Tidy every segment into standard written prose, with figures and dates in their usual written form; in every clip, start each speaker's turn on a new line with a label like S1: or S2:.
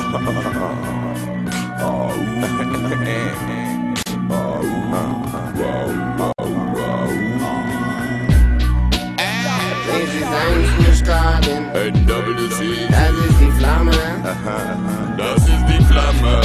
S1: NWC, das ist die Flamme. Das ist die Flamme.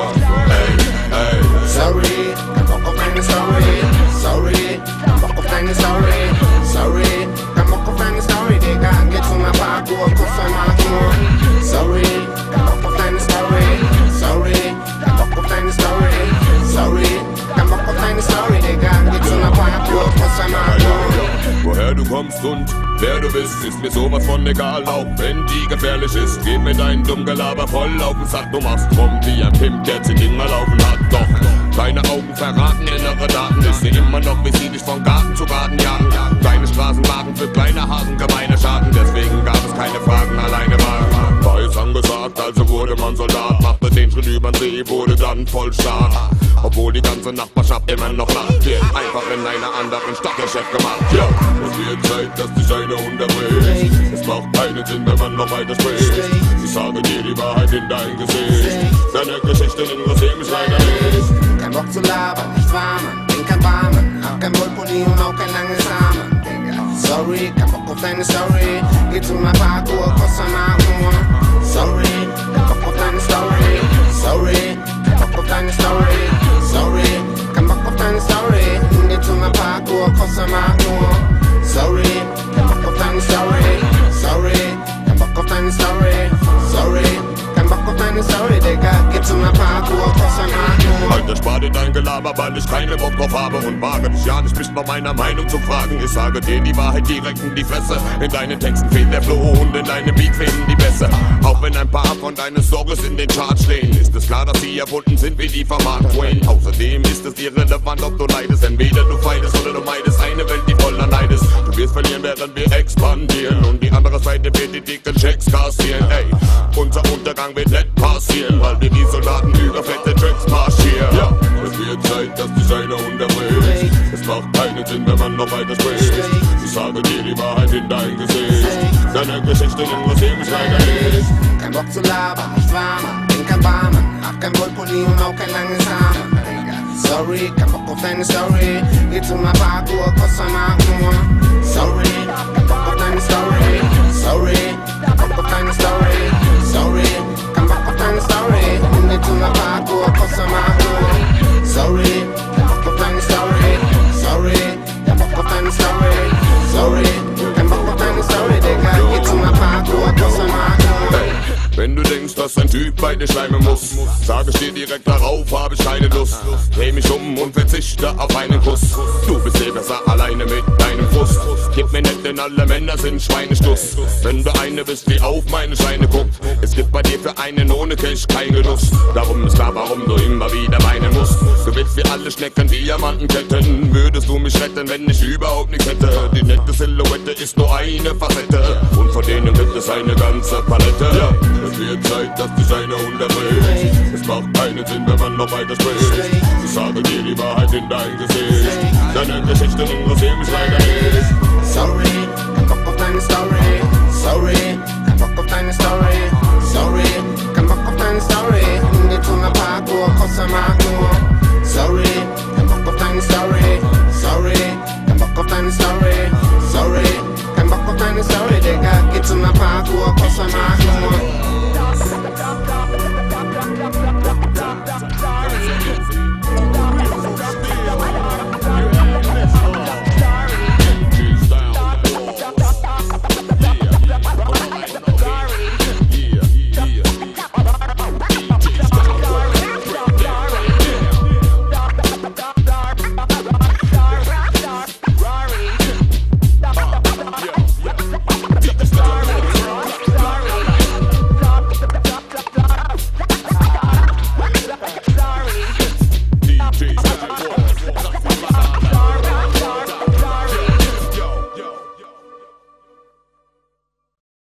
S1: Ey. Sorry, kein Bock auf deine Story. Sorry, kein Bock auf deine Story. Sorry, kein Bock auf deine Story, Digga. Geh zu einer Parkour, kurz einmal nur. Sorry, kein Bock auf deine Story. Sorry, kein Bock auf deine Story. Sorry, kein Bock auf deine Story, Digga. Geh zu einer Parkour, kurz einmal nur. Woher du kommst und wer du bist, ist mir sowas von egal, auch wenn die gefährlich ist. Gib mir dein dumm Gelaber voll auf den Sack, du machst rum wie ein Pimp, der 10 Ding mal laufen hat. Doch deine Augen verraten innere Daten, ich seh immer noch, wie sie dich von Garten zu Garten jagen. Deine Straßenwagen für kleine Hasen, gemeine Schaden, deswegen gab es keine Fragen, alleine war es angesagt, also wurde man Soldat, machte den Schritt übern See, wurde dann voll stark. Obwohl die ganze Nachbarschaft immer noch lacht, wird einfach in einer anderen Stadt der Chef gemacht. Ja, es wird Zeit, dass dich einer unterbricht. Es macht keinen Sinn, wenn man noch weiter spricht. Ich sage dir die Wahrheit in dein Gesicht. Deine Geschichte interessiert mich leider nicht. Kein Bock zu labern, nicht wahr, Mann, bin kein Barmann. Hab kein Wohlpulli und auch kein langes Arme. Sorry, kein Bock auf deine Story. Geh zu einer Parkour, kostet einmal nur. Sorry, kein Bock auf deine Story. Sorry, kein Bock auf deine Story. Sorry, kein Bock auf deine Story. Geh zu einer Parkour, kostet einmal nur. Sorry, kein Bock auf deine Story. Sorry, kein Bock auf deine Story. Sorry, kein Bock auf deine Story, Digga. Geh zu einer Parkour, kostet einmal nur. Alter, spar dir dein Gelaber, weil ich keine Bock drauf habe und wage dich ja nicht, mich nach meiner Meinung zu fragen. Ich sage dir die Wahrheit direkt in die Fresse. In deinen Texten fehlt der Flow und in deinem Beat fehlen die Bässe. Auch wenn ein paar von deinen Songs in den Charts stehen, ist es klar, dass sie erfunden sind wie die von Mark Twain. Außerdem ist es irrelevant, ob du leidest. Entweder du feidest oder du meidest eine Welt, die voller Neid ist. Du wirst verlieren, während wir expandieren und die andere Seite wird die dicken Checks kassieren. Ey, unser Untergang wird nicht passieren, weil wir die Soldaten über fette Tracks marschieren. Ja, es wird Zeit, dass dich einer unterbricht. Es macht keinen Sinn, wenn man noch weiter spricht. Ich sage dir die Wahrheit in dein Gesicht. Deine Geschichte interessiert mich leider nicht. Kein Bock zu labern, nicht wahr, Mann, bin kein Barmann. Hab kein Wohlpulli und auch kein langes Arme. Sorry, kein Bock auf deine Story. Geh zu einer Parkour, kostet einmal nur. Sorry, kein Bock auf deine Story. Sorry, kein Bock auf deine Story. Sorry, kein Bock auf deine Story. Geh zu einer Parkour, kostet einmal nur. Sorry, kein Bock auf deine Story. Sorry, kein Bock auf deine Story. Sorry, kein Bock auf deine Story, Digga. Geh zu einer Parkour, kostet einmal nur. Wenn du denkst, dass ein Typ bei dir schleimen muss, sag ich dir direkt darauf, hab ich keine Lust. Dreh mich um und verzichte auf einen Kuss. Du bist eh besser alleine mit deinem Fuß. Gib mir nicht, denn alle Männer sind Schweinestuss. Wenn du eine bist, die auf meine Scheine guckt, es gibt bei dir für einen ohne Cash kein Genuss. Darum ist klar, warum du immer wieder weinen musst. Du willst wie alle Schnecken Diamantenketten. Würdest du mich retten, wenn ich überhaupt nichts hätte? Die nette Silhouette ist nur eine Facette und von denen gibt es eine ganze Palette. Ja. Es wird Zeit, dass dich einer unterbricht. Es macht keinen Sinn, wenn man noch weiter spricht. Ich sage dir die Wahrheit in dein Gesicht. Deine Geschichte interessiert mich leider nicht. Sorry, kein Bock auf deine Story. Sorry, kein Bock auf deine Story. Sorry, kein Bock auf deine Story. Geh zu einer Parkour, kostet einmal nur. Sorry, kein Bock auf deine Story. Sorry, kein Bock auf deine Story. Sorry, kein Bock auf deine Story, Digga. Geh zu einer Parkour, kostet einmal nur.